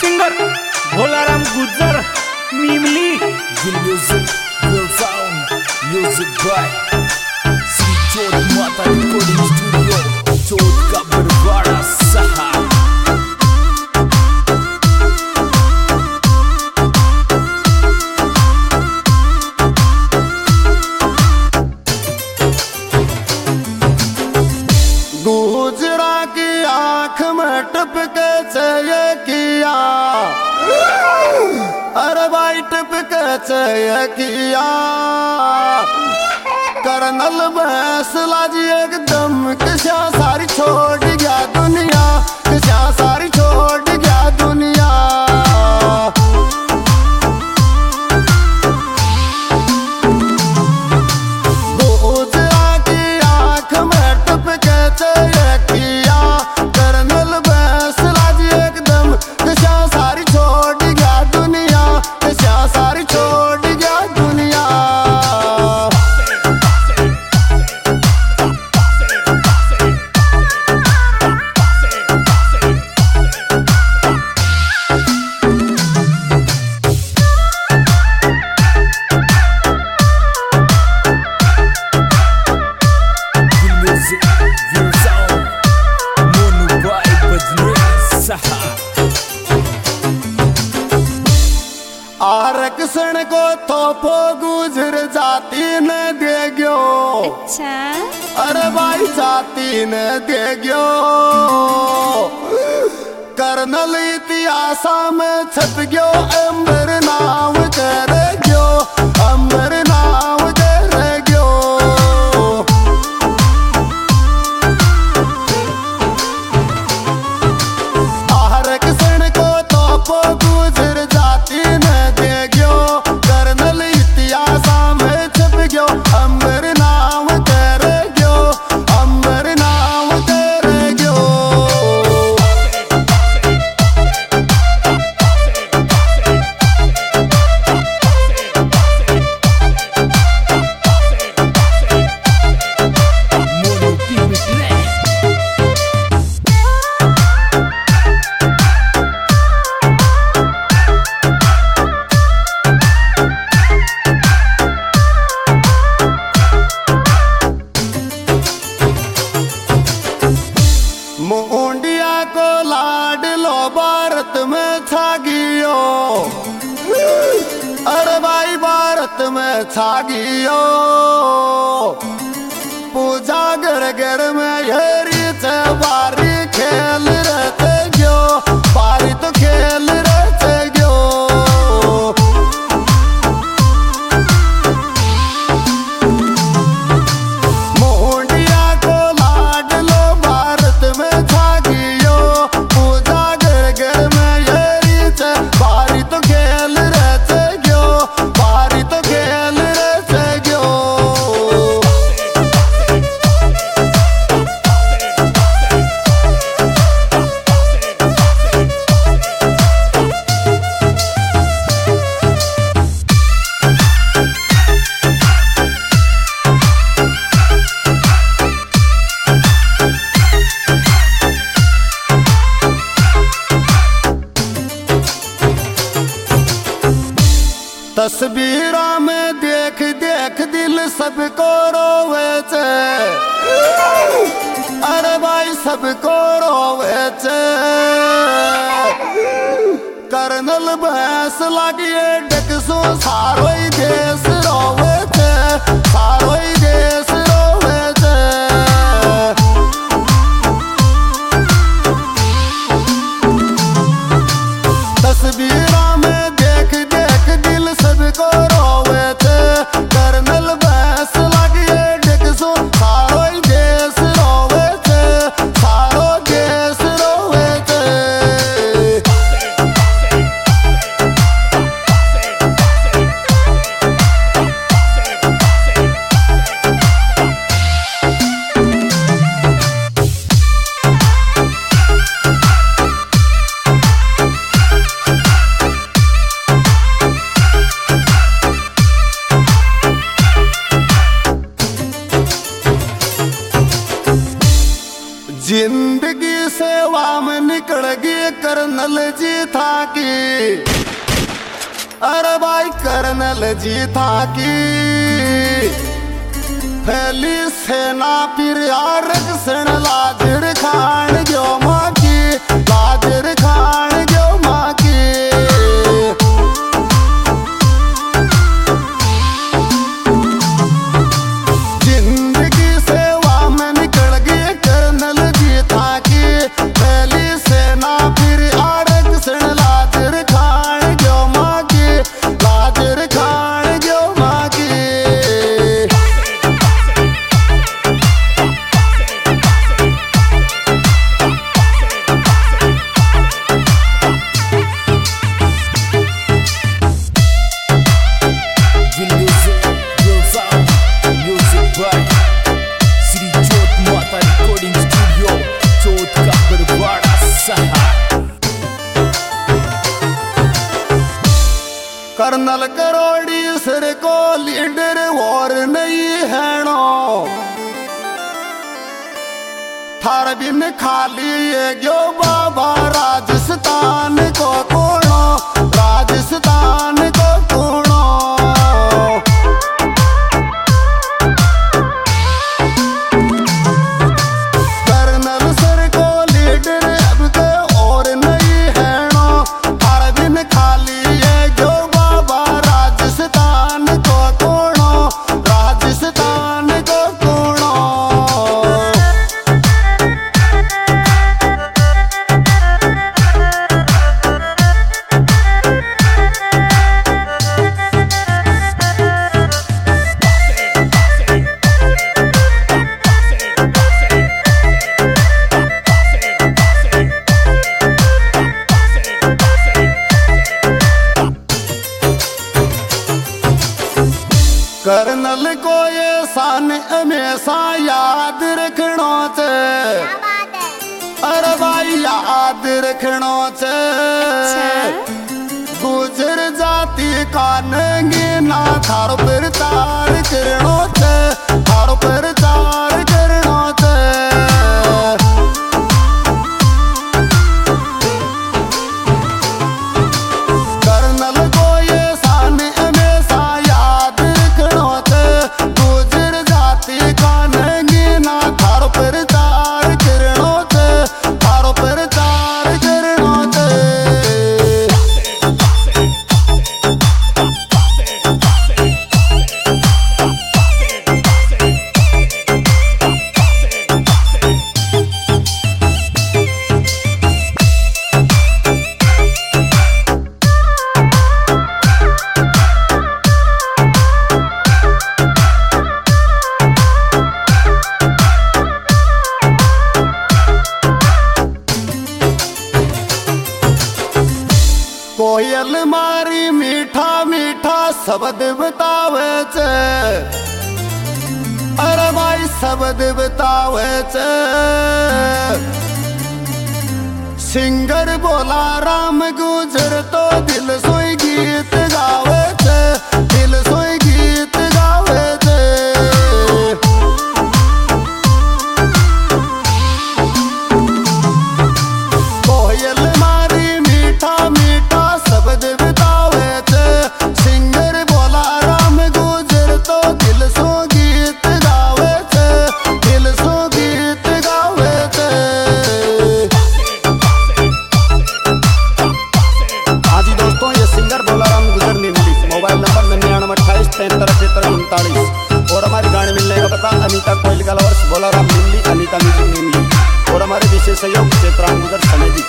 Singer Bholaram Gujjar Neemli. Good music, good sound, music by Sri Jyoti Mata Recording Studio, Jyoti का बरवाड़ा सहा। गुजरा की आंख में टपके ये किया, अरे भाई टपके ये किया। कर्नल भैंसला जी एकदम किसा सारी छोड़ गया दुनिया, किसा सारी छोड़ गया दुनिया। गुजरा की आंख में टपके ये किया, कर्नल भैंसला जी एकदम किसा सारी छोड़ गया दुनिया, किसा सारी छोड़ गया दुनिया। Good music, good sound, Monu by बजने सहा। आरक्षण को थोपो गुजर जाति न देग्यो, अच्छा अरे भाई जाति न देग्यो। कर्नल इतिहास में छप गयो, अंबर नाम कर गयो, अंबर नाम कर गयो। आरक्षण को थोपो गुजर जाति न देग्यो, कर्नल इतिहास में छप गयो, अंबर नाम कर गयो, अंबर नाम कर गयो। Monu की मिटने मुंडिया को लाड लो भारत में छा गियो, अरे भाई भारत में छा गियो। पूजा घर घर में हेरी से बारी खेल रहते गयो, बारी तो खेल रहते गयो। मुंडिया को लाड लो भारत में छा गियो, पूजा घर घर में हेरी से बारी तो खेल रहते गयो, बारी तो खेल रहते गयो। तस्वीरों में देख देख दिल सबको रोवे छे, अरे भाई सबको रोवे छे। कर्नल भैंस लागिए डकसो सारो ही देश रोवे छे, सारो ही देश रोवे छे। तस्वीरों में देख देख दिल सबको रोवे थे, कर्नल भैंस लागिए डकसो सारो ही देश रोवे थे, सारो देश रोवे थे। जी था की, अरे भाई कर्नल जी था की फैली सेना फिर आरग सण लाजर खान गयो माँ की, लाजर खान गयो माँ की। जिंदगी सेवा में निकल गए कर्नल जी था की फैली सेना फिर आरग सण लाजर खान गयो माँ की, लाजर खान गयो माँ की। कर्नल करोड़ी सिर को लीडर और नहीं है नो, थार बिन खाली ये गयो बाबा राजस्थान को कोनो, राजस्थान को कोनो। कर्नल सर को लीडर अब के और नहीं है नो, थार बिन खाली ये गयो राजस्थान को कोनो, राजस्थान को कोनो। कर्नल को ये शान हमेशा याद रखना चे, अरे भाई याद रखना चे। गुजर जाति का नंगे ना थारो प्रचार करना चे, थारो प्रचार करना चे। कर्नल को ये शान हमेशा याद रखना चे, गुजर जाति का नंगे ना थारो प्रचार करना चे, थारो प्रचार करना चे। कोयल मारी मीठा मीठा शब्द बतावे चे, अरे भाई शब्द बतावे चे। सिंगर बोला राम गुजर तो दिल सोई गीत गावे चे, दिल सोई गीत गावे चे। कोयल मारी मीठा मीठा शब्द बतावे चे, सिंगर बोला राम गुजर तो दिल सो गीत गावे चे, दिल सो गीत गावे चे। हाँ जी दोस्तों, ये सिंगर बोला राम गुजर नीमली, मोबाइल नंबर 9928733339 और हमारे गाने मिलने का पता अनीता कोयल कलवर्स, बोला राम नीमली, अनीता म्यूजिक नीमली और हमारे विशेष सहयोग क्षेत्रांग गुजर समेदी।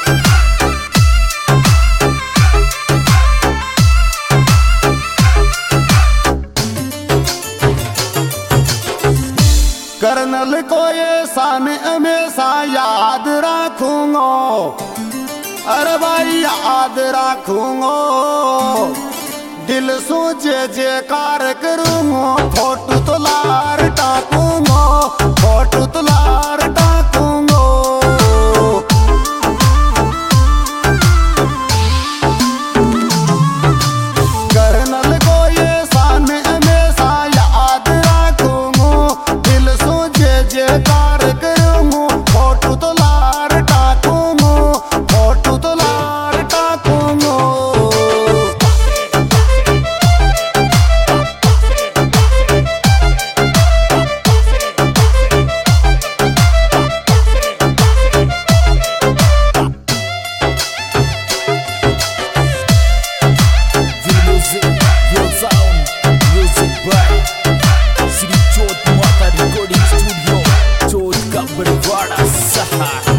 कर्नल को ये शान हमेशा याद रखूंगा, अरे भाई याद रखूंगा। दिल सोचे जयकार करूंगा, फोटो तो लार टाकूंगा, फोटो तो लार टाकूंगा। कर्नल को ये शान हमेशा याद रखूंगा, दिल सोचे जयकार करूंगा, फोटो तो लार टाकूंगा, फोटो तो लार टाकूंगा। Bye.